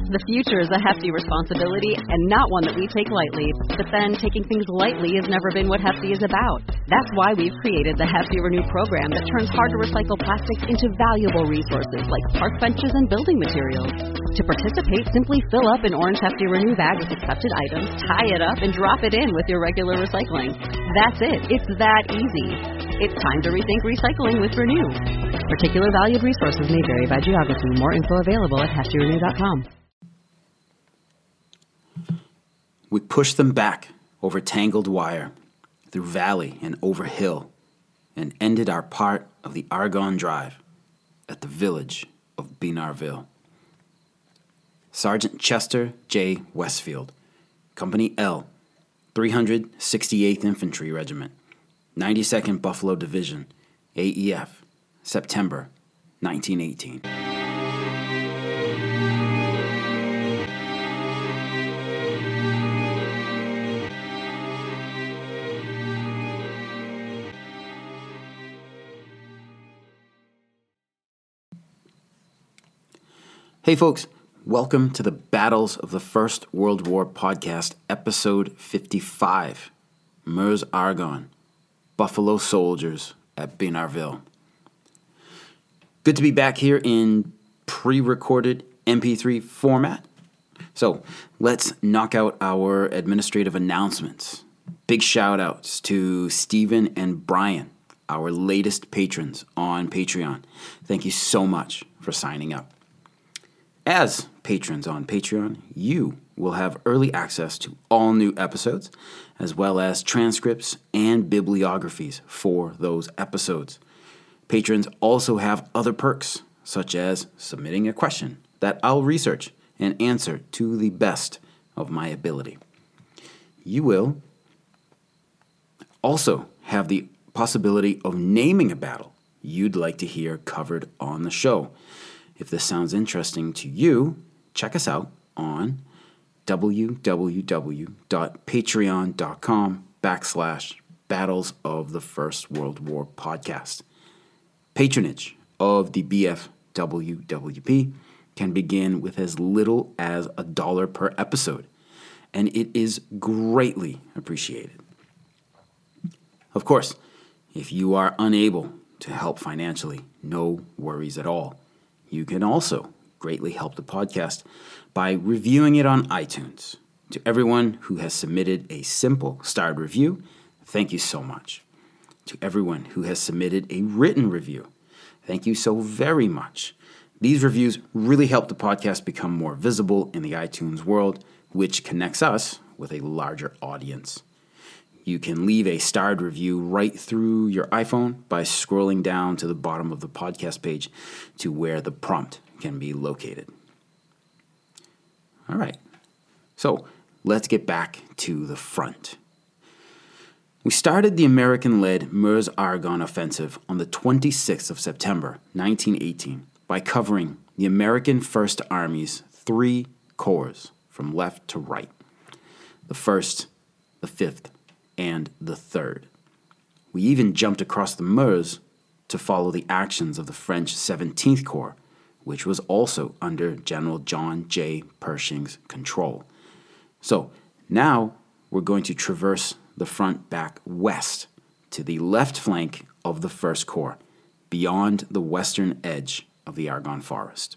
The future is a hefty responsibility and not one that we take lightly. But then taking things lightly has never been what Hefty is about. That's why we've created the Hefty Renew program that turns hard-to-recycle plastics into valuable resources like park benches and building materials. To participate, simply fill up an orange Hefty Renew bag with accepted items, tie it up, and drop it in with your regular recycling. That's it. It's that easy. It's time to rethink recycling with Renew. Particular valued resources may vary by geography. More info available at heftyrenew.com. We pushed them back over tangled wire, through valley and over hill, and ended our part of the Argonne Drive at the village of Binarville. Sergeant Chester J. Westfield, Company L, 368th Infantry Regiment, 92nd Buffalo Division, AEF, September 1918. Hey folks, welcome to the Battles of the First World War podcast, episode 55, Meuse-Argonne, Buffalo Soldiers at Binarville. Good to be back here in pre-recorded MP3 format. So let's knock out our administrative announcements. Big shout outs to Stephen and Brian, our latest patrons on Patreon. Thank you so much for signing up. As patrons on Patreon, you will have early access to all new episodes, as well as transcripts and bibliographies for those episodes. Patrons also have other perks, such as submitting a question that I'll research and answer to the best of my ability. You will also have the possibility of naming a battle you'd like to hear covered on the show. If this sounds interesting to you, check us out on www.patreon.com/Battles of the First World War podcast. Patronage of the BFWWP can begin with as little as $1 per episode, and it is greatly appreciated. Of course, if you are unable to help financially, no worries at all. You can also greatly help the podcast by reviewing it on iTunes. To everyone who has submitted a simple starred review, thank you so much. To everyone who has submitted a written review, thank you so very much. These reviews really help the podcast become more visible in the iTunes world, which connects us with a larger audience. You can leave a starred review right through your iPhone by scrolling down to the bottom of the podcast page to where the prompt can be located. All right, so let's get back to the front. We started the American-led Meuse-Argonne offensive on the 26th of September, 1918, by covering the American First Army's 3 corps from left to right: the 1st, the 5th, and the 3rd. We even jumped across the Meuse to follow the actions of the French 17th Corps, which was also under General John J. Pershing's control. So now we're going to traverse the front back west to the left flank of the 1st Corps, beyond the western edge of the Argonne Forest.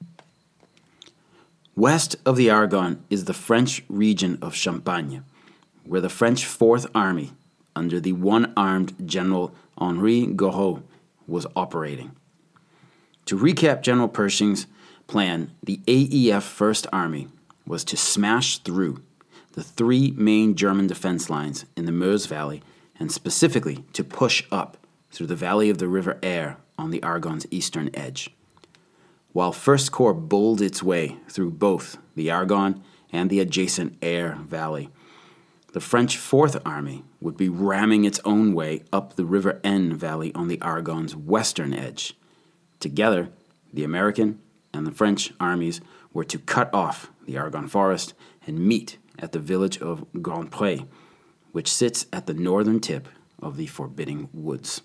West of the Argonne is the French region of Champagne, where the French 4th Army, under the one-armed General Henri Gouraud, was operating. To recap General Pershing's plan, the AEF 1st Army was to smash through the 3 main German defense lines in the Meuse Valley, and specifically to push up through the valley of the River Aire on the Argonne's eastern edge. While 1st Corps bowled its way through both the Argonne and the adjacent Aire Valley, the French 4th Army would be ramming its own way up the River Aisne Valley on the Argonne's western edge. Together, the American and the French armies were to cut off the Argonne Forest and meet at the village of Grandpré, which sits at the northern tip of the forbidding woods.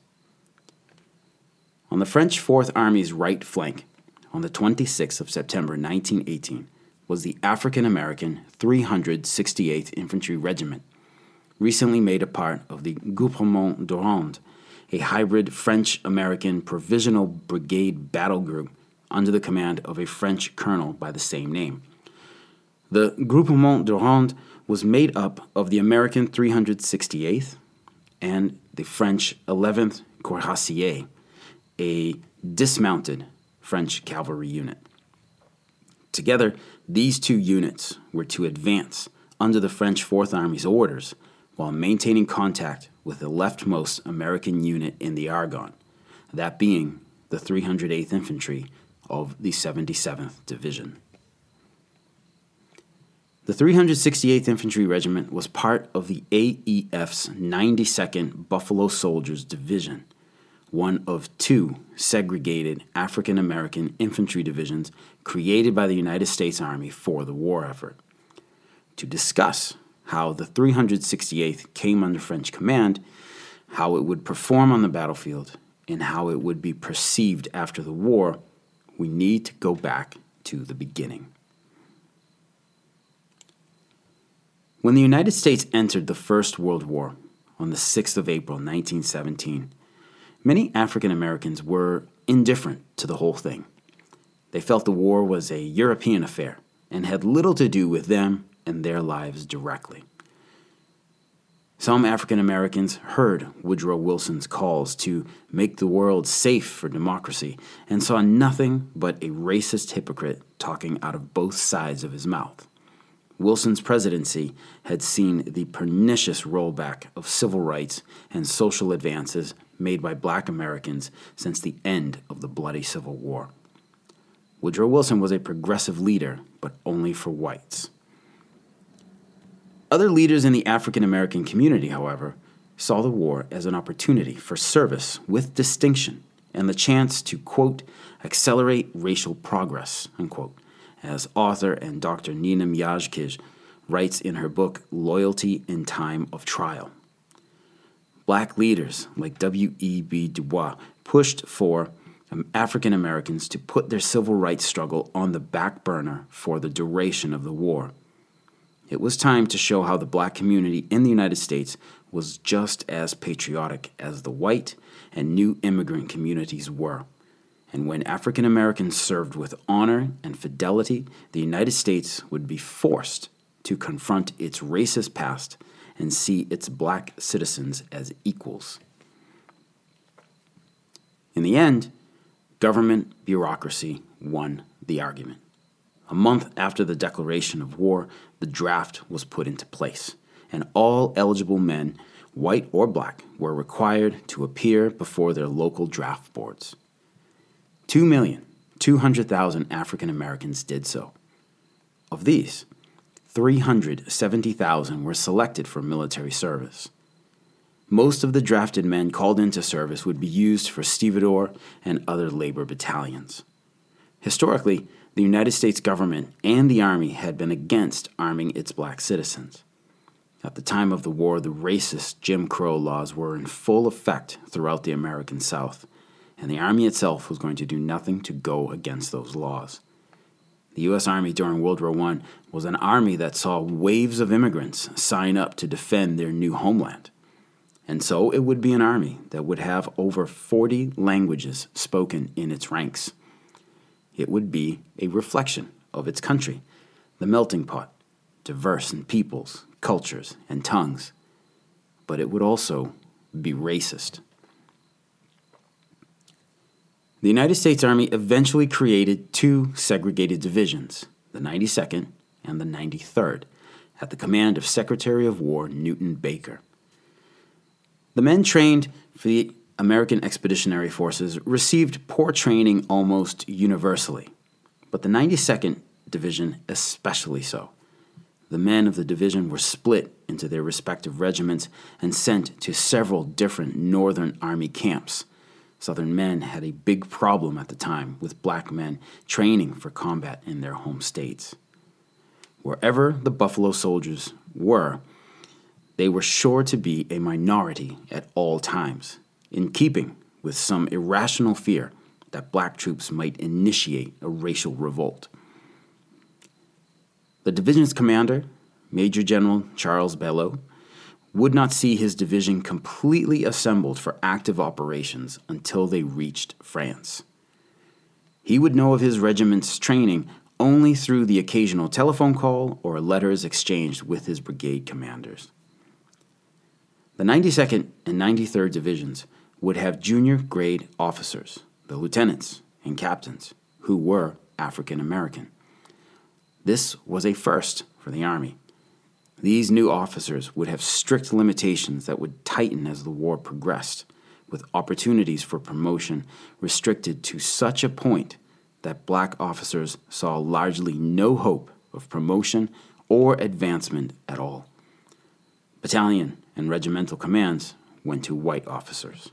On the French 4th Army's right flank, on the 26th of September 1918, was the African-American 368th Infantry Regiment, recently made a part of the Groupement d'Orande, a hybrid French-American provisional brigade battle group under the command of a French colonel by the same name. The Groupement d'Orande was made up of the American 368th and the French 11th Cuirassiers, a dismounted French cavalry unit. Together, these two units were to advance under the French Fourth Army's orders while maintaining contact with the leftmost American unit in the Argonne, that being the 308th Infantry of the 77th Division. The 368th Infantry Regiment was part of the AEF's 92nd Buffalo Soldiers Division, one of two segregated African American infantry divisions created by the United States Army for the war effort. To discuss how the 368th came under French command, how it would perform on the battlefield, and how it would be perceived after the war, we need to go back to the beginning. When the United States entered the First World War on the 6th of April, 1917, many African Americans were indifferent to the whole thing. They felt the war was a European affair and had little to do with them and their lives directly. Some African Americans heard Woodrow Wilson's calls to make the world safe for democracy and saw nothing but a racist hypocrite talking out of both sides of his mouth. Wilson's presidency had seen the pernicious rollback of civil rights and social advances made by black Americans since the end of the bloody Civil War. Woodrow Wilson was a progressive leader, but only for whites. Other leaders in the African American community, however, saw the war as an opportunity for service with distinction and the chance to, quote, accelerate racial progress, unquote, as author and Dr. Nina Miyajkic writes in her book, Loyalty in Time of Trial. Black leaders like W.E.B. Du Bois pushed for African Americans to put their civil rights struggle on the back burner for the duration of the war. It was time to show how the black community in the United States was just as patriotic as the white and new immigrant communities were. And when African Americans served with honor and fidelity, the United States would be forced to confront its racist past and see its black citizens as equals. In the end, government bureaucracy won the argument. A month after the declaration of war, the draft was put into place, and all eligible men, white or black, were required to appear before their local draft boards. 2,200,000 African Americans did so. Of these, 370,000 were selected for military service. Most of the drafted men called into service would be used for stevedore and other labor battalions. Historically, the United States government and the Army had been against arming its black citizens. At the time of the war, the racist Jim Crow laws were in full effect throughout the American South, and the Army itself was going to do nothing to go against those laws. The U.S. Army during World War I was an army that saw waves of immigrants sign up to defend their new homeland. And so it would be an army that would have over 40 languages spoken in its ranks. It would be a reflection of its country, the melting pot, diverse in peoples, cultures, and tongues. But it would also be racist. The United States Army eventually created two segregated divisions, the 92nd and the 93rd, at the command of Secretary of War Newton Baker. The men trained for the American Expeditionary Forces received poor training almost universally, but the 92nd Division especially so. The men of the division were split into their respective regiments and sent to several different Northern Army camps. Southern men had a big problem at the time with black men training for combat in their home states. Wherever the Buffalo Soldiers were, they were sure to be a minority at all times, in keeping with some irrational fear that black troops might initiate a racial revolt. division's commander, Major General Charles Belleau, would not see his division completely assembled for active operations until they reached France. He would know of his regiment's training only through the occasional telephone call or letters exchanged with his brigade commanders. The 92nd and 93rd Divisions would have junior grade officers, the lieutenants and captains, who were African American. This was a first for the Army. These new officers would have strict limitations that would tighten as the war progressed, with opportunities for promotion restricted to such a point that black officers saw largely no hope of promotion or advancement at all. Battalion and regimental commands went to white officers.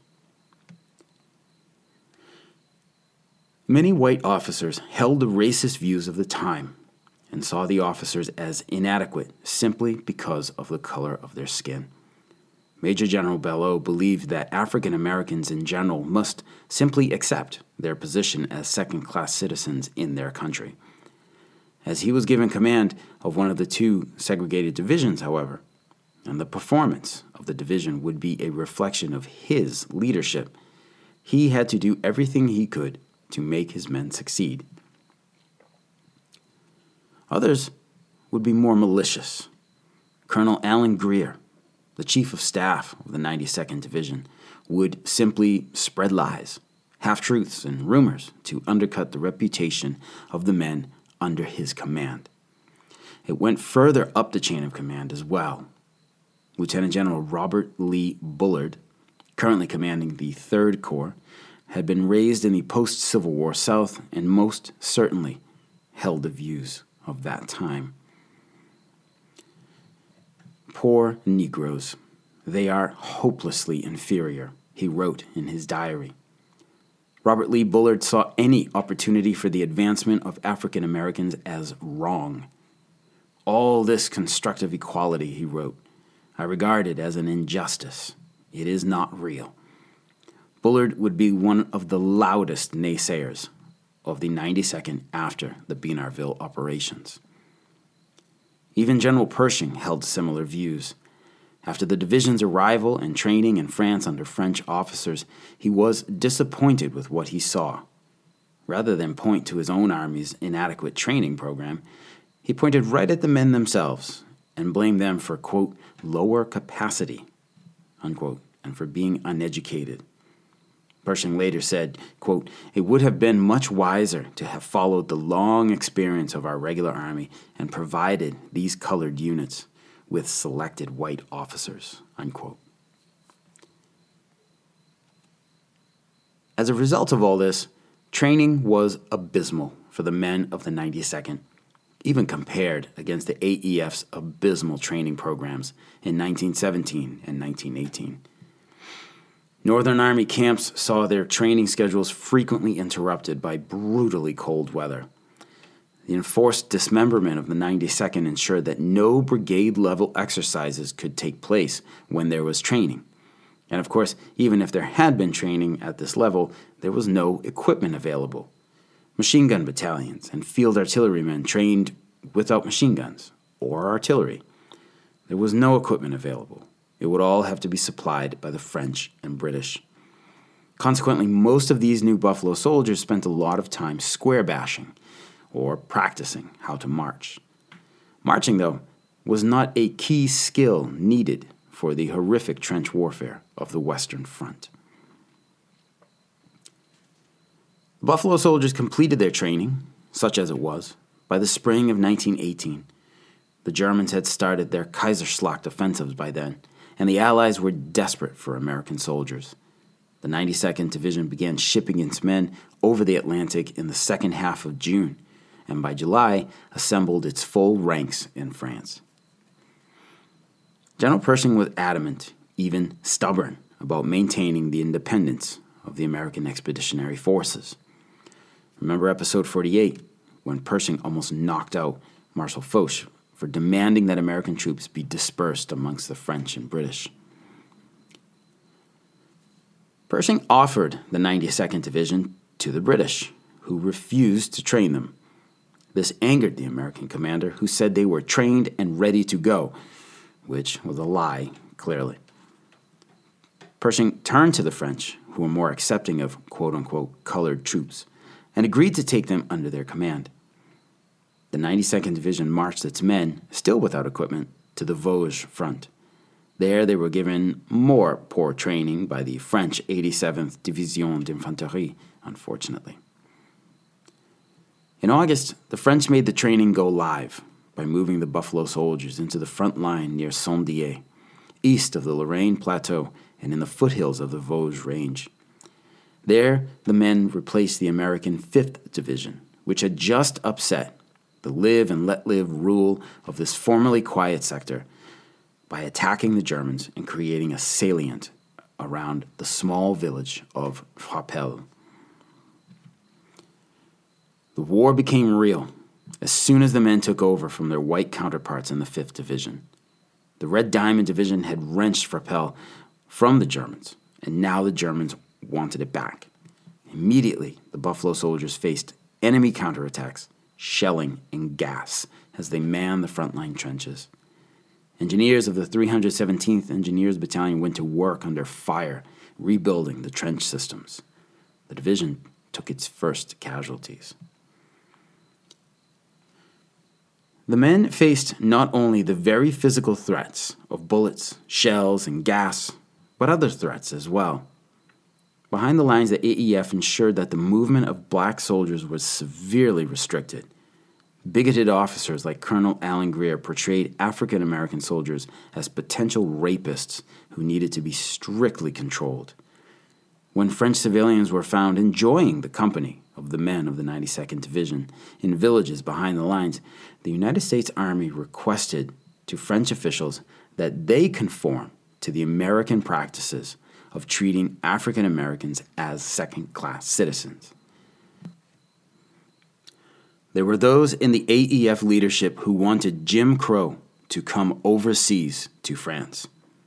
Many white officers held the racist views of the time and saw the officers as inadequate simply because of the color of their skin. Major General Belleau believed that African Americans in general must simply accept their position as second-class citizens in their country. As he was given command of one of the two segregated divisions, however, and the performance of the division would be a reflection of his leadership, he had to do everything he could to make his men succeed. Others would be more malicious. Colonel Alan Greer, the chief of staff of the 92nd Division, would simply spread lies, half-truths, and rumors to undercut the reputation of the men under his command. It went further up the chain of command as well. Lieutenant General Robert Lee Bullard, currently commanding the 3rd Corps, had been raised in the post-Civil War South and most certainly held the views of that time. Poor Negroes, they are hopelessly inferior, he wrote in his diary. Robert Lee Bullard saw any opportunity for the advancement of African Americans as wrong. All this constructive equality, he wrote, I regard it as an injustice. It is not real. Bullard would be one of the loudest naysayers of the 92nd after the Beanarville operations. Even General Pershing held similar views. After the division's arrival and training in France under French officers, he was disappointed with what he saw. Rather than point to his own army's inadequate training program, he pointed right at the men themselves and blamed them for, quote, lower capacity, unquote, and for being uneducated. Pershing later said, quote, it would have been much wiser to have followed the long experience of our regular army and provided these colored units with selected white officers, unquote. As a result of all this, training was abysmal for the men of the 92nd, even compared against the AEF's abysmal training programs in 1917 and 1918. Northern Army camps saw their training schedules frequently interrupted by brutally cold weather. The enforced dismemberment of the 92nd ensured that no brigade-level exercises could take place when there was training. And of course, even if there had been training at this level, there was no equipment available. Machine gun battalions and field artillerymen trained without machine guns or artillery. There was no equipment available. It would all have to be supplied by the French and British. Consequently, most of these new Buffalo soldiers spent a lot of time square bashing or practicing how to march. Marching, though, was not a key skill needed for the horrific trench warfare of the Western Front. Buffalo soldiers completed their training, such as it was, by the spring of 1918. The Germans had started their Kaiserschlacht offensives by then, and the Allies were desperate for American soldiers. The 92nd Division began shipping its men over the Atlantic in the second half of June, and by July assembled its full ranks in France. General Pershing was adamant, even stubborn, about maintaining the independence of the American Expeditionary Forces. Remember episode 48, when Pershing almost knocked out Marshal Foch for demanding that American troops be dispersed amongst the French and British. Pershing offered the 92nd Division to the British, who refused to train them. This angered the American commander, who said they were trained and ready to go, which was a lie, clearly. Pershing turned to the French, who were more accepting of quote-unquote colored troops, and agreed to take them under their command. The 92nd Division marched its men, still without equipment, to the Vosges front. There they were given more poor training by the French 87th Division d'Infanterie, unfortunately. In August, the French made the training go live by moving the Buffalo Soldiers into the front line near Saint-Dié, east of the Lorraine Plateau and in the foothills of the Vosges Range. There, the men replaced the American 5th Division, which had just upset the live and let live rule of this formerly quiet sector by attacking the Germans and creating a salient around the small village of Frapesle. The war became real as soon as the men took over from their white counterparts in the 5th Division. The Red Diamond Division had wrenched Frapesle from the Germans, and now the Germans wanted it back. Immediately, the Buffalo Soldiers faced enemy counterattacks, shelling, and gas as they manned the frontline trenches. Engineers of the 317th Engineers Battalion went to work under fire, rebuilding the trench systems. The division took its first casualties. The men faced not only the very physical threats of bullets, shells, and gas, but other threats as well. Behind the lines, the AEF ensured that the movement of black soldiers was severely restricted. Bigoted officers like Colonel Alan Greer portrayed African American soldiers as potential rapists who needed to be strictly controlled. When French civilians were found enjoying the company of the men of the 92nd Division in villages behind the lines, the United States Army requested to French officials that they conform to the American practices of treating African Americans as second-class citizens. There were those in the AEF leadership who wanted Jim Crow to come overseas to France.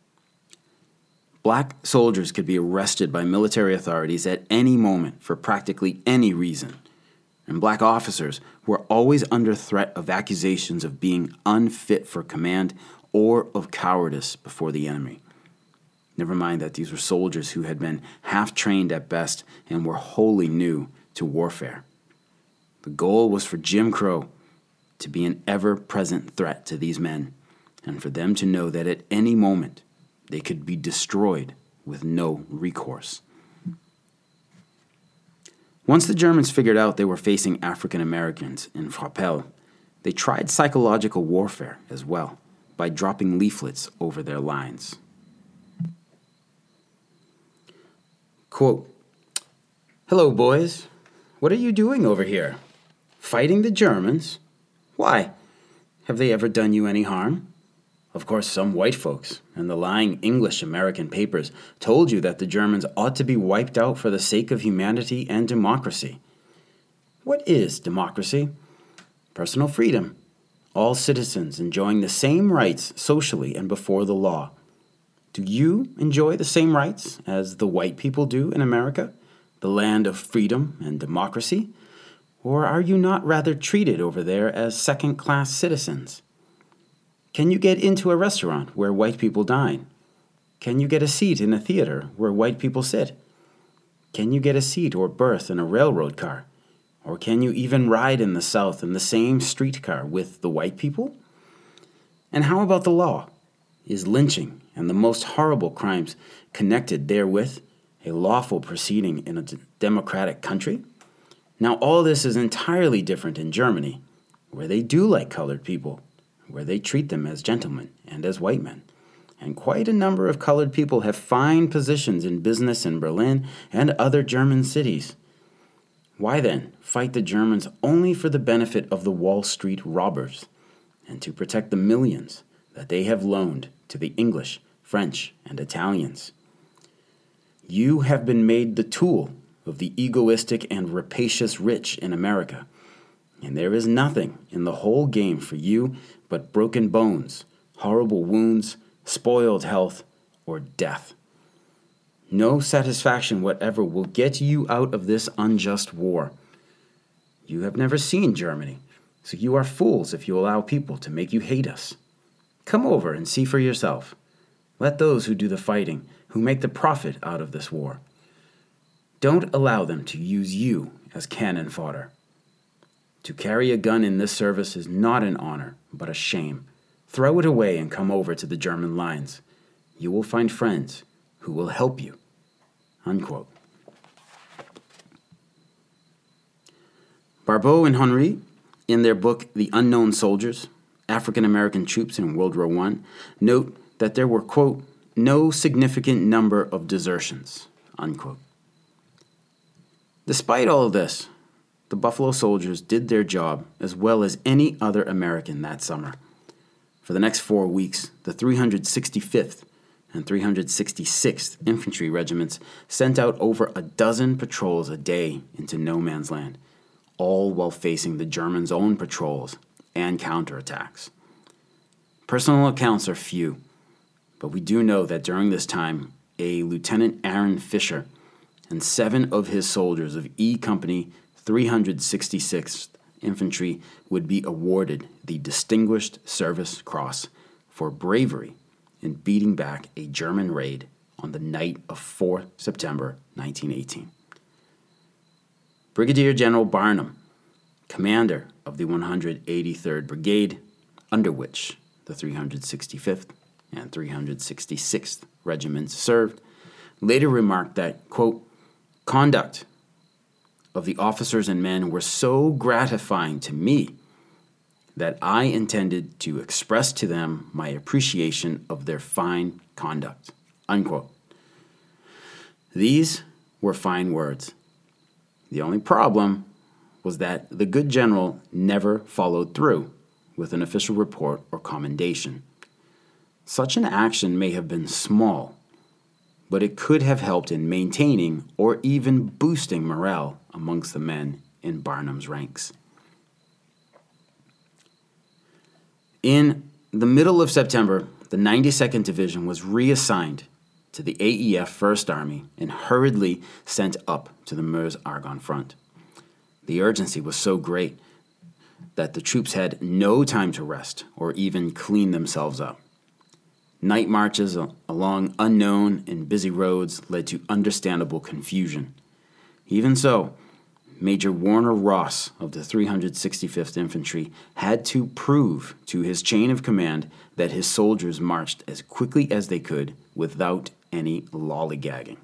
Black soldiers could be arrested by military authorities at any moment for practically any reason, and black officers were always under threat of accusations of being unfit for command or of cowardice before the enemy. Never mind that these were soldiers who had been half-trained at best and were wholly new to warfare. The goal was for Jim Crow to be an ever-present threat to these men, and for them to know that at any moment they could be destroyed with no recourse. Once the Germans figured out they were facing African Americans in Frapesle, they tried psychological warfare as well by dropping leaflets over their lines. Quote, "Hello, boys. What are you doing over here? Fighting the Germans? Why? Have they ever done you any harm? Of course, some white folks and the lying English-American papers told you that the Germans ought to be wiped out for the sake of humanity and democracy. What is democracy? Personal freedom. All citizens enjoying the same rights socially and before the law. Do you enjoy the same rights as the white people do in America, the land of freedom and democracy? Or are you not rather treated over there as second-class citizens? Can you get into a restaurant where white people dine? Can you get a seat in a theater where white people sit? Can you get a seat or berth in a railroad car? Or can you even ride in the South in the same streetcar with the white people? And how about the law? Is lynching and the most horrible crimes connected therewith a lawful proceeding in a democratic country? Now, all this is entirely different in Germany, where they do like colored people, where they treat them as gentlemen and as white men. And quite a number of colored people have fine positions in business in Berlin and other German cities. Why then fight the Germans only for the benefit of the Wall Street robbers and to protect the millions that they have loaned to the English, French, and Italians? You have been made the tool of the egoistic and rapacious rich in America, and there is nothing in the whole game for you but broken bones, horrible wounds, spoiled health, or death. No satisfaction whatever will get you out of this unjust war. You have never seen Germany, So you are fools if you allow people to make you hate us. Come over and see for yourself. Let those who do the fighting, who make the profit out of this war. Don't allow them to use you as cannon fodder. To carry a gun in this service is not an honor, but a shame. Throw it away and come over to the German lines. You will find friends who will help you." Unquote. Barbeau and Henry, in their book The Unknown Soldiers, African-American Troops in World War I, note that there were, quote, "no significant number of desertions," unquote. Despite all of this, the Buffalo Soldiers did their job as well as any other American that summer. For the next 4 weeks, the 365th and 366th Infantry Regiments sent out over a dozen patrols a day into no man's land, all while facing the Germans' own patrols and counterattacks. Personal accounts are few, but we do know that during this time, a Lieutenant Aaron Fisher and 7 of his soldiers of E Company 366th Infantry would be awarded the Distinguished Service Cross for bravery in beating back a German raid on the night of 4 September 1918. Brigadier General Barnum, commander of the 183rd Brigade, under which the 365th and 366th Regiments served, later remarked that, quote, "conduct of the officers and men were so gratifying to me that I intended to express to them my appreciation of their fine conduct," unquote. These were fine words. The only problem was that the good general never followed through with an official report or commendation. Such an action may have been small, but it could have helped in maintaining or even boosting morale amongst the men in Barnum's ranks. In the middle of September, the 92nd Division was reassigned to the AEF First Army and hurriedly sent up to the Meuse-Argonne front. The urgency was so great that the troops had no time to rest or even clean themselves up. Night marches along unknown and busy roads led to understandable confusion. Even so, Major Warner Ross of the 365th Infantry had to prove to his chain of command that his soldiers marched as quickly as they could without any lollygagging.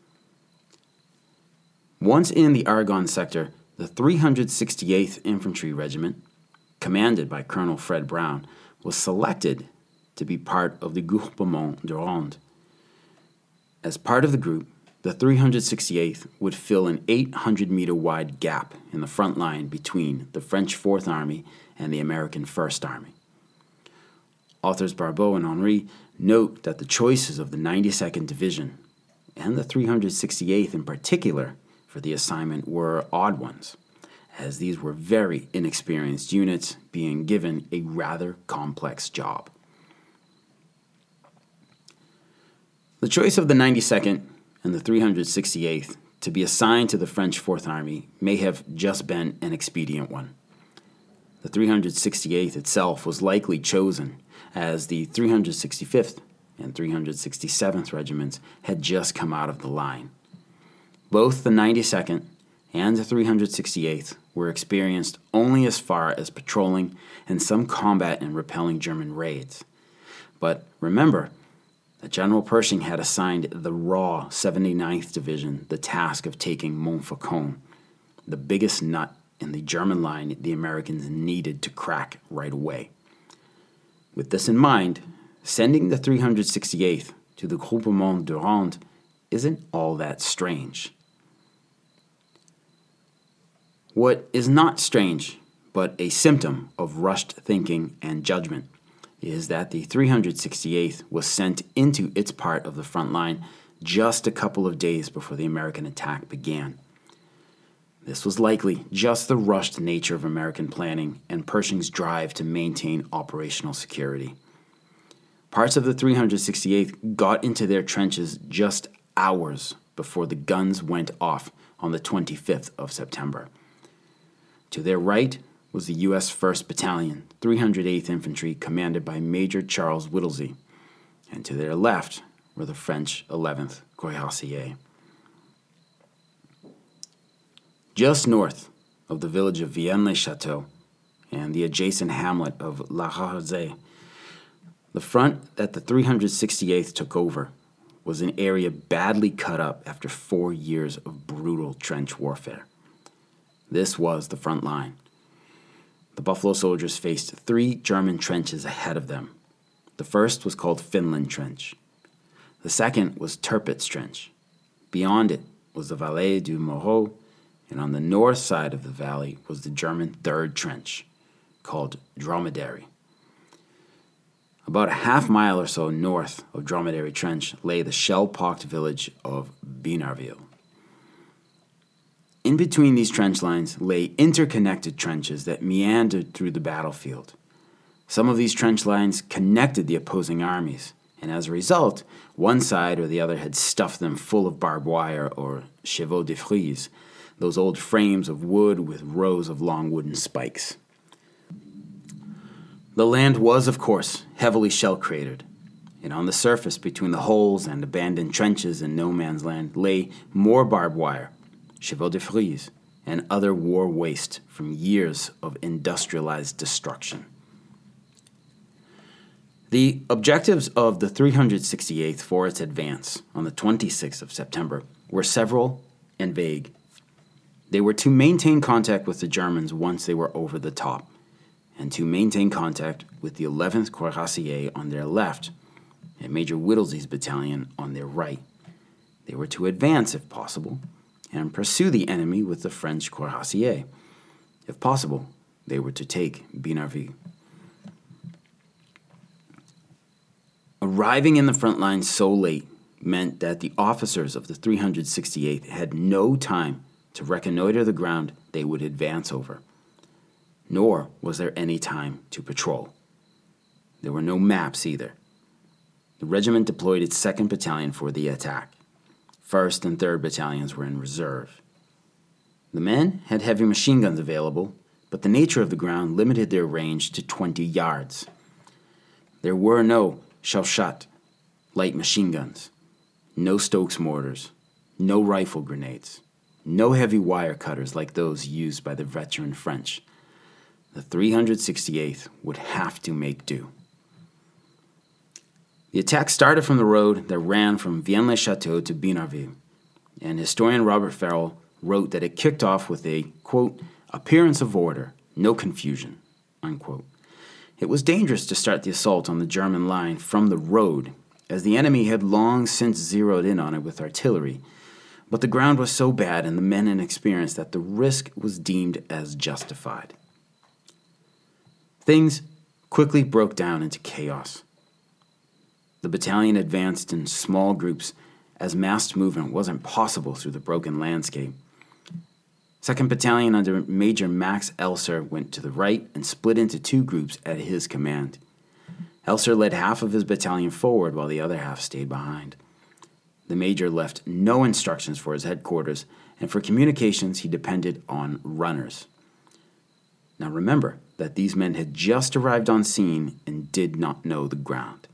Once in the Argonne sector, the 368th Infantry Regiment, commanded by Colonel Fred Brown, was selected to be part of the Groupement de Ronde. As part of the group, the 368th would fill an 800-meter wide gap in the front line between the French Fourth Army and the American First Army. Authors Barbeau and Henry note that the choices of the 92nd Division, and the 368th in particular, for the assignment were odd ones, as these were very inexperienced units being given a rather complex job. The choice of the 92nd and the 368th to be assigned to the French Fourth Army may have just been an expedient one. The 368th itself was likely chosen as the 365th and 367th Regiments had just come out of the line. Both the 92nd and the 368th were experienced only as far as patrolling and some combat and repelling German raids. But remember that General Pershing had assigned the raw 79th Division the task of taking Montfaucon, the biggest nut in the German line the Americans needed to crack right away. With this in mind, sending the 368th to the Groupement de Ronde isn't all that strange. What is not strange, but a symptom of rushed thinking and judgment, is that the 368th was sent into its part of the front line just a couple of days before the American attack began. This was likely just the rushed nature of American planning and Pershing's drive to maintain operational security. Parts of the 368th got into their trenches just hours before the guns went off on the 25th of September. To their right was the U.S. 1st Battalion, 308th Infantry, commanded by Major Charles Whittlesey, and to their left were the French 11th Cuirassiers. Just north of the village of Vienne-le-Château and the adjacent hamlet of La Harzée, the front that the 368th took over was an area badly cut up after 4 years of brutal trench warfare. This was the front line. The Buffalo Soldiers faced 3 German trenches ahead of them. The first was called Finland Trench. The second was Tirpitz Trench. Beyond it was the Vallée du Moreau, and on the north side of the valley was the German 3rd Trench, called Dromedary. About a half mile or so north of Dromedary Trench lay the shell-pocked village of Binarville. In between these trench lines lay interconnected trenches that meandered through the battlefield. Some of these trench lines connected the opposing armies, and as a result, one side or the other had stuffed them full of barbed wire or chevaux de frise, those old frames of wood with rows of long wooden spikes. The land was, of course, heavily shell-cratered, and on the surface between the holes and abandoned trenches in no man's land lay more barbed wire, chevaux de frise, and other war waste from years of industrialized destruction. The objectives of the 368th for its advance on the 26th of September were several and vague. They were to maintain contact with the Germans once they were over the top, and to maintain contact with the 11th Cuirassiers on their left and Major Whittlesey's battalion on their right. They were to advance, if possible, and pursue the enemy with the French Cuirassiers. If possible, they were to take Binarville. Arriving in the front line so late meant that the officers of the 368th had no time to reconnoiter the ground they would advance over, nor was there any time to patrol. There were no maps either. The regiment deployed its 2nd Battalion for the attack. 1st and 3rd Battalions were in reserve. The men had heavy machine guns available, but the nature of the ground limited their range to 20 yards. There were no Schusswaffen, light machine guns, no Stokes mortars, no rifle grenades, no heavy wire cutters like those used by the veteran French. The 368th would have to make do. The attack started from the road that ran from Vienne-le-Château to Binarville, and historian Robert Farrell wrote that it kicked off with a, quote, appearance of order, no confusion, unquote. It was dangerous to start the assault on the German line from the road, as the enemy had long since zeroed in on it with artillery, but the ground was so bad and the men inexperienced that the risk was deemed as justified. Things quickly broke down into chaos. The battalion advanced in small groups as massed movement wasn't possible through the broken landscape. 2nd Battalion under Major Max Elser went to the right and split into 2 groups at his command. Elser led half of his battalion forward while the other half stayed behind. The major left no instructions for his headquarters, and for communications he depended on runners. Now remember that these men had just arrived on scene and did not know the ground.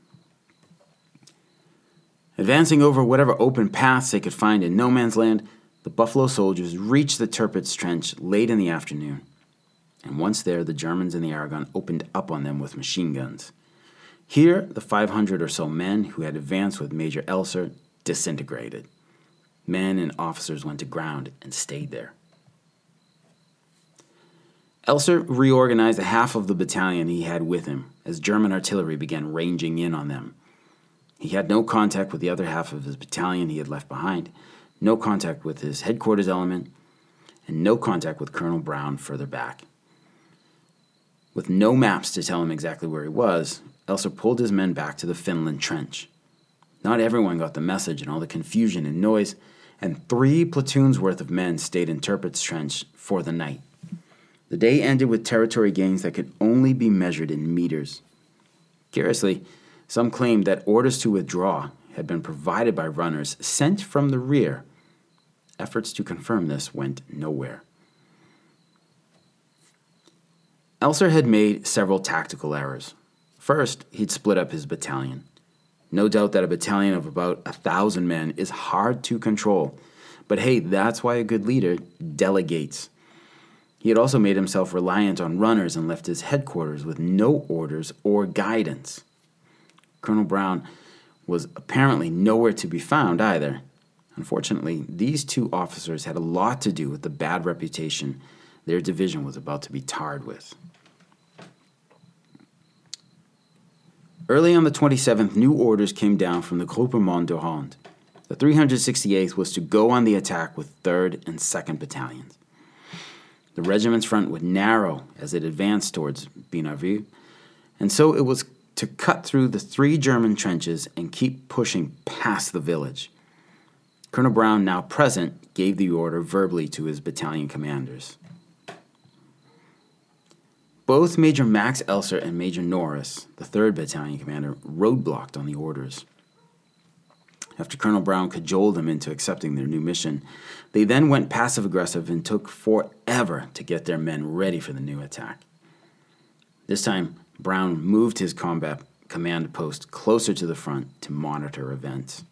Advancing over whatever open paths they could find in no man's land, the Buffalo Soldiers reached the Tirpitz Trench late in the afternoon, and once there, the Germans in the Aragon opened up on them with machine guns. Here, the 500 or so men who had advanced with Major Elser disintegrated. Men and officers went to ground and stayed there. Elser reorganized a half of the battalion he had with him as German artillery began ranging in on them. He had no contact with the other half of his battalion he had left behind, no contact with his headquarters element, and no contact with Colonel Brown further back. With no maps to tell him exactly where he was, Elser pulled his men back to the Finland Trench. Not everyone got the message and all the confusion and noise, and 3 platoons worth of men stayed in Tirpitz Trench for the night. The day ended with territory gains that could only be measured in meters. Curiously, some claimed that orders to withdraw had been provided by runners sent from the rear. Efforts to confirm this went nowhere. Elser had made several tactical errors. First, he'd split up his battalion. No doubt that a battalion of about 1,000 men is hard to control, but hey, that's why a good leader delegates. He had also made himself reliant on runners and left his headquarters with no orders or guidance. Colonel Brown was apparently nowhere to be found either. Unfortunately, these two officers had a lot to do with the bad reputation their division was about to be tarred with. Early on the 27th, new orders came down from the Groupement de Ronde. The 368th was to go on the attack with 3rd and 2nd Battalions. The regiment's front would narrow as it advanced towards Binauville, and so it was to cut through the 3 German trenches and keep pushing past the village. Colonel Brown, now present, gave the order verbally to his battalion commanders. Both Major Max Elser and Major Norris, the 3rd Battalion commander, roadblocked on the orders. After Colonel Brown cajoled them into accepting their new mission, they then went passive-aggressive and took forever to get their men ready for the new attack. This time, Brown moved his combat command post closer to the front to monitor events.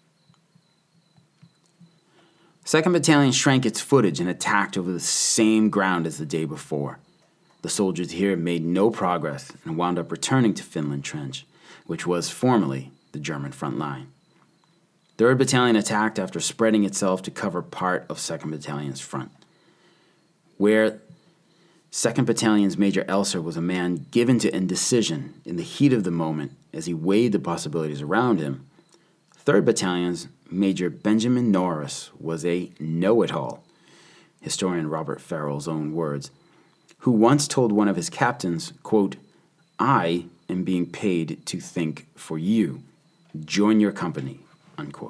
2nd Battalion shrank its footage and attacked over the same ground as the day before. The soldiers here made no progress and wound up returning to Finland Trench, which was formerly the German front line. 3rd Battalion attacked after spreading itself to cover part of 2nd Battalion's front. Where 2nd Battalion's Major Elser was a man given to indecision in the heat of the moment as he weighed the possibilities around him, 3rd Battalion's Major Benjamin Norris was a know-it-all, historian Robert Farrell's own words, who once told one of his captains, quote, "I am being paid to think for you. Join your company," unquote.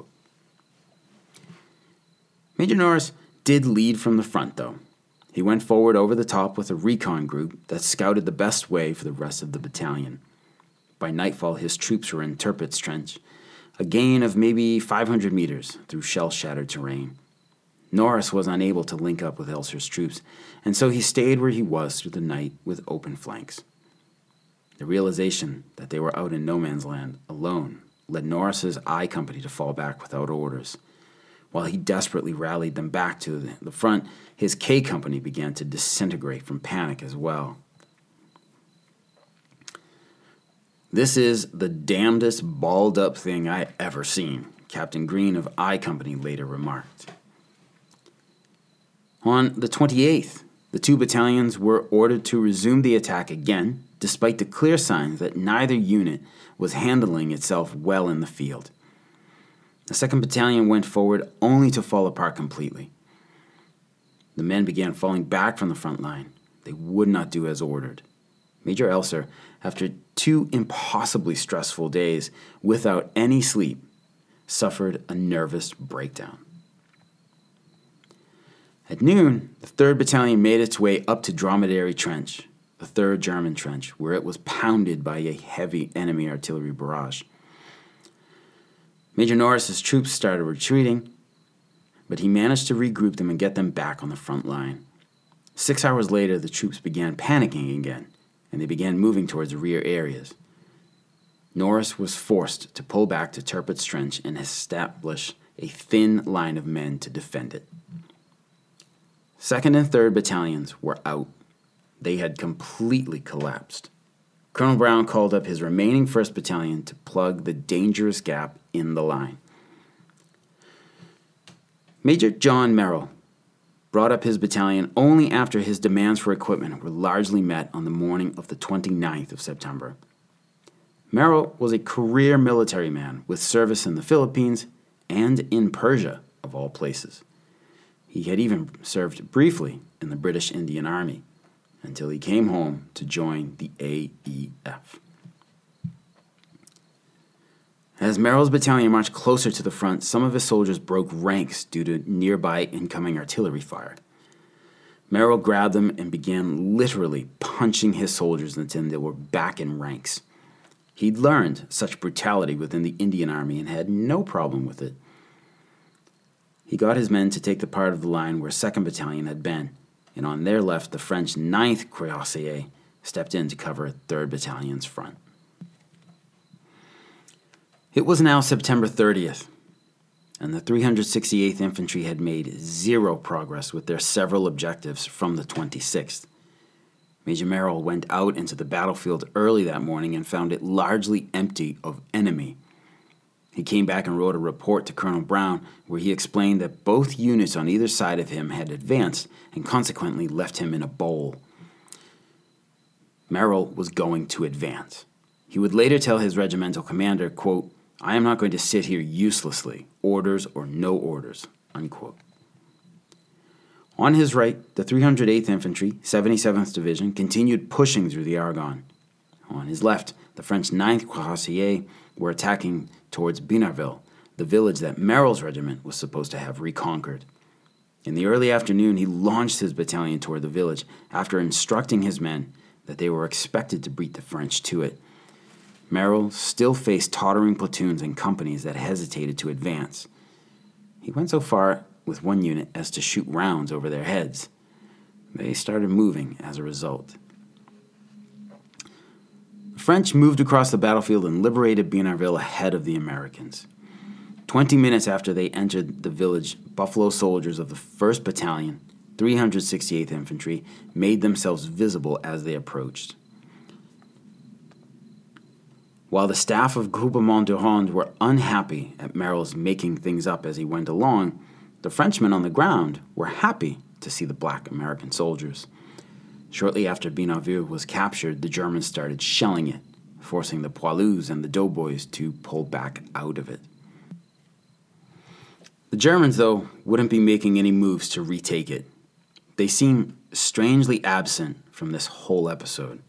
Major Norris did lead from the front, though. He went forward over the top with a recon group that scouted the best way for the rest of the battalion. By nightfall, his troops were in Tirpitz Trench, a gain of maybe 500 meters through shell-shattered terrain. Norris was unable to link up with Elser's troops, and so he stayed where he was through the night with open flanks. The realization that they were out in no man's land alone led Norris's I Company to fall back without orders. While he desperately rallied them back to the front, his K Company began to disintegrate from panic as well. "This is the damnedest balled-up thing I ever seen," Captain Green of I Company later remarked. On the 28th, the 2 battalions were ordered to resume the attack again, despite the clear signs that neither unit was handling itself well in the field. The 2nd Battalion went forward only to fall apart completely. The men began falling back from the front line. They would not do as ordered. Major Elser, after 2 impossibly stressful days without any sleep, suffered a nervous breakdown. At noon, the 3rd Battalion made its way up to Dromedary Trench, the 3rd German trench, where it was pounded by a heavy enemy artillery barrage. Major Norris's troops started retreating, but he managed to regroup them and get them back on the front line. 6 hours later, the troops began panicking again, and they began moving towards the rear areas. Norris was forced to pull back to Tirpitz Trench and establish a thin line of men to defend it. 2nd and 3rd Battalions were out. They had completely collapsed. Colonel Brown called up his remaining 1st Battalion to plug the dangerous gap in the line. Major John Merrill brought up his battalion only after his demands for equipment were largely met on the morning of the 29th of September. Merrill was a career military man with service in the Philippines and in Persia, of all places. He had even served briefly in the British Indian Army until he came home to join the AEF. As Merrill's battalion marched closer to the front, some of his soldiers broke ranks due to nearby incoming artillery fire. Merrill grabbed them and began literally punching his soldiers until they were back in ranks. He'd learned such brutality within the Indian Army and had no problem with it. He got his men to take the part of the line where 2nd Battalion had been, and on their left the French 9th Cuirassiers stepped in to cover 3rd Battalion's front. It was now September 30th, and the 368th Infantry had made zero progress with their several objectives from the 26th. Major Merrill went out into the battlefield early that morning and found it largely empty of enemy. He came back and wrote a report to Colonel Brown where he explained that both units on either side of him had advanced and consequently left him in a bowl. Merrill was going to advance. He would later tell his regimental commander, quote, "I am not going to sit here uselessly, orders or no orders," unquote. On his right, the 308th Infantry, 77th Division, continued pushing through the Argonne. On his left, the French 9th Cuirassiers were attacking towards Binarville, the village that Merrill's regiment was supposed to have reconquered. In the early afternoon, he launched his battalion toward the village after instructing his men that they were expected to beat the French to it. Merrill still faced tottering platoons and companies that hesitated to advance. He went so far with one unit as to shoot rounds over their heads. They started moving as a result. The French moved across the battlefield and liberated Binarville ahead of the Americans. 20 minutes after they entered the village, Buffalo soldiers of the 1st Battalion, 368th Infantry, made themselves visible as they approached. While the staff of Groupement de Ronde were unhappy at Merrill's making things up as he went along, the Frenchmen on the ground were happy to see the black American soldiers. Shortly after Binarville was captured, the Germans started shelling it, forcing the poilus and the doughboys to pull back out of it. The Germans, though, wouldn't be making any moves to retake it. They seem strangely absent from this whole episode.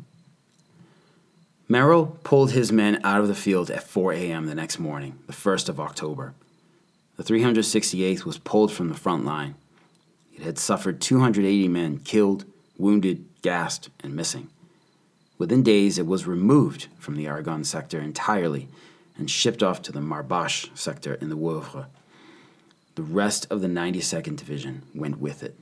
Merrill pulled his men out of the field at 4 a.m. the next morning, the 1st of October. The 368th was pulled from the front line. It had suffered 280 men killed, wounded, gassed, and missing. Within days, it was removed from the Argonne sector entirely and shipped off to the Marboche sector in the Woevre. The rest of the 92nd Division went with it.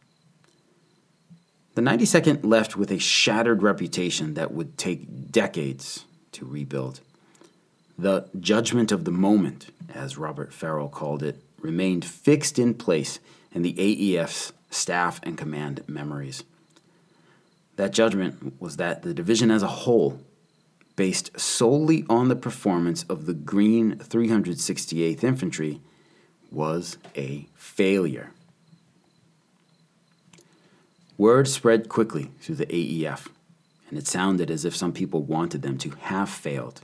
The 92nd left with a shattered reputation that would take decades to rebuild. The judgment of the moment, as Robert Farrell called it, remained fixed in place in the AEF's staff and command memories. That judgment was that the division as a whole, based solely on the performance of the Green 368th Infantry, was a failure. Word spread quickly through the AEF, and it sounded as if some people wanted them to have failed.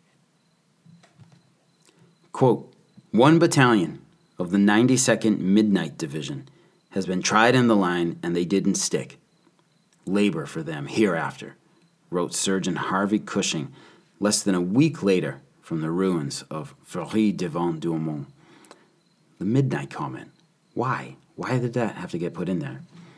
Quote, "One battalion of the 92nd Midnight Division has been tried in the line and they didn't stick. Labor for them hereafter," wrote Surgeon Harvey Cushing less than a week later from the ruins of Fleury-devant-Douaumont. The midnight comment. Why? Why did that have to get put in there?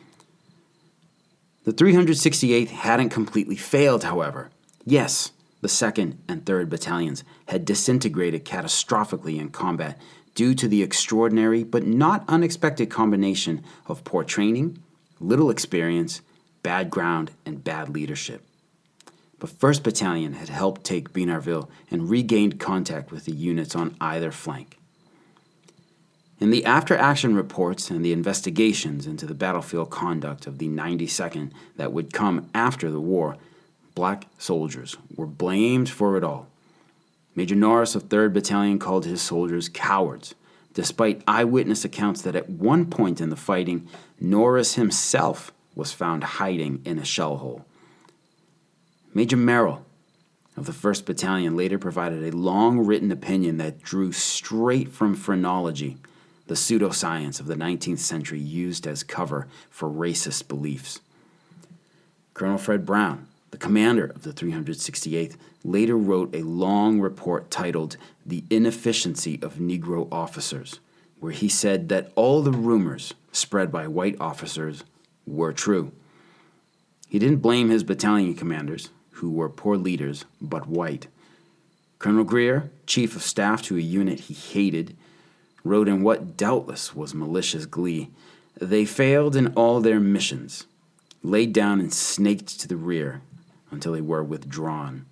The 368th hadn't completely failed, however. Yes, the 2nd and 3rd Battalions had disintegrated catastrophically in combat due to the extraordinary but not unexpected combination of poor training, little experience, bad ground, and bad leadership. But 1st Battalion had helped take Binarville and regained contact with the units on either flank. In the after-action reports and the investigations into the battlefield conduct of the 92nd that would come after the war, black soldiers were blamed for it all. Major Norris of 3rd Battalion called his soldiers cowards, despite eyewitness accounts that at one point in the fighting, Norris himself was found hiding in a shell hole. Major Merrill of the 1st Battalion later provided a long written opinion that drew straight from phrenology, the pseudoscience of the 19th century used as cover for racist beliefs. Colonel Fred Brown, the commander of the 368th, later wrote a long report titled "The Inefficiency of Negro Officers," where he said that all the rumors spread by white officers were true. He didn't blame his battalion commanders, who were poor leaders, but white. Colonel Greer, chief of staff to a unit he hated, wrote in what doubtless was malicious glee, "They failed in all their missions. laid down and snaked to the rear until they were withdrawn.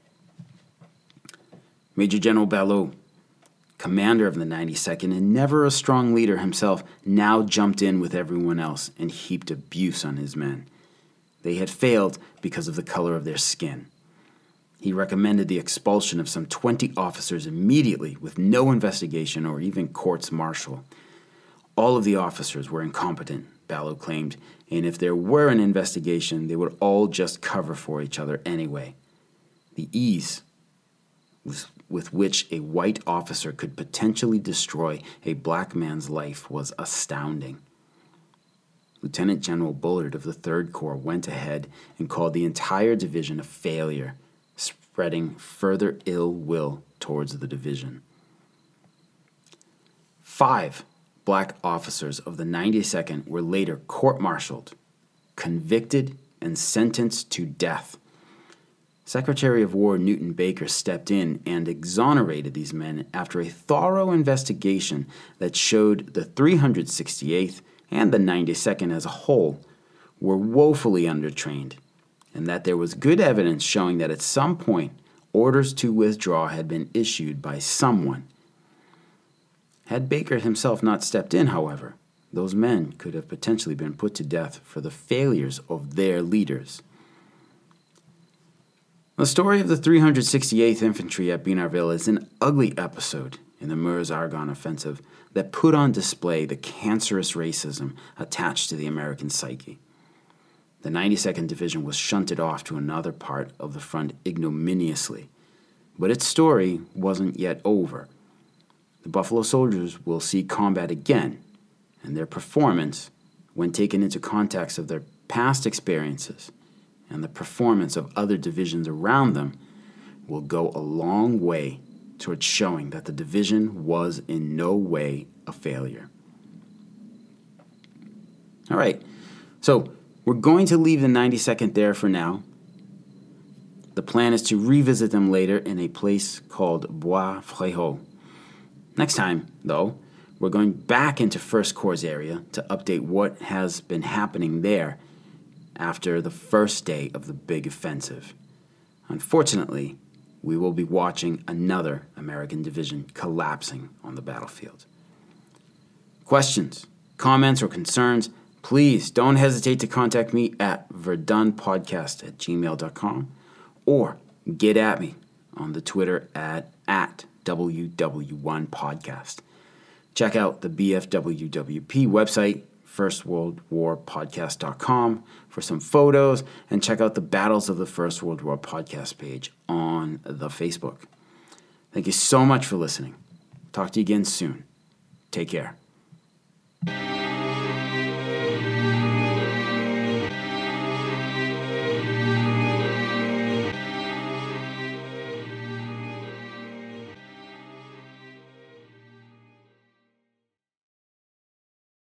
Major General Ballot, commander of the 92nd and never a strong leader himself, now jumped in with everyone else and heaped abuse on his men. They had failed because of the color of their skin. He recommended the expulsion of some 20 officers immediately with no investigation or even courts-martial. All of the officers were incompetent, Ballot claimed, and if there were an investigation, they would all just cover for each other anyway. The ease with which a white officer could potentially destroy a black man's life was astounding. Lieutenant General Bullard of the 3rd Corps went ahead and called the entire division a failure, spreading further ill will towards the division. 5 black officers of the 92nd were later court-martialed, convicted, and sentenced to death. Secretary of War Newton Baker stepped in and exonerated these men after a thorough investigation that showed the 368th and the 92nd as a whole were woefully undertrained, and that there was good evidence showing that at some point orders to withdraw had been issued by someone. Had Baker himself not stepped in, however, those men could have potentially been put to death for the failures of their leaders. The story of the 368th Infantry at Binarville is an ugly episode in the Meuse-Argonne offensive that put on display the cancerous racism attached to the American psyche. The 92nd Division was shunted off to another part of the front ignominiously, but its story wasn't yet over. The Buffalo Soldiers will see combat again, and their performance, when taken into context of their past experiences and the performance of other divisions around them, will go a long way towards showing that the division was in no way a failure. All right, so we're going to leave the 92nd there for now. The plan is to revisit them later in a place called Bois Frejus. Next time, though, we're going back into 1st Corps area to update what has been happening there after the first day of the big offensive. Unfortunately, we will be watching another American division collapsing on the battlefield. Questions, comments, or concerns, please don't hesitate to contact me at verdunpodcast@gmail.com or get at me on the Twitter at WW1podcast. Check out the BFWWP website, firstworldwarpodcast.com, for some photos, and check out the Battles of the First World War podcast page on the Facebook. Thank you so much for listening. Talk to you again soon. Take care.